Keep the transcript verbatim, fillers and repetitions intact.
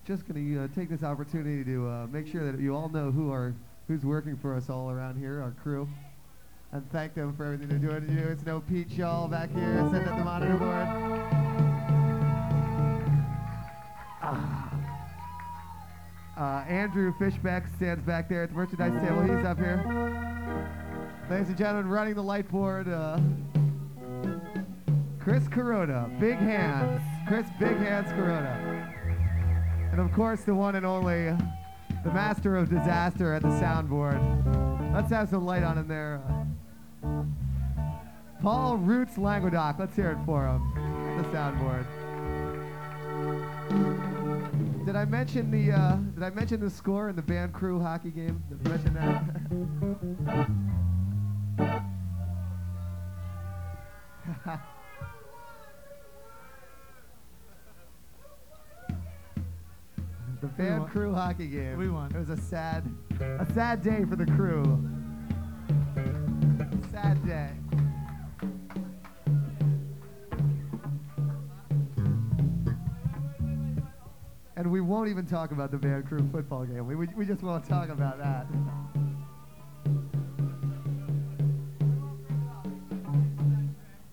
just going to uh, take this opportunity to uh, make sure that you all know who are who's working for us all around here, our crew, and thank them for everything they're doing to you. It's no Pete Shaw back here sitting at the monitor board. Ah. Uh, Andrew Fishbeck stands back there at the merchandise table. He's up here. Ladies and gentlemen, running the light board, uh, Chris Corona, Big Hands. Chris Big Hands Corona. And of course, the one and only, the master of disaster at the soundboard. Let's have some light on him there. Uh, Paul Roots Languedoc. Let's hear it for him at the soundboard. Did I mention the uh, Did I mention the score in the band crew hockey game? Did I mention that? The band crew hockey game. We won. It was a sad, a sad day for the crew. Sad day. And we won't even talk about the band crew football game. We, we, we just won't talk about that.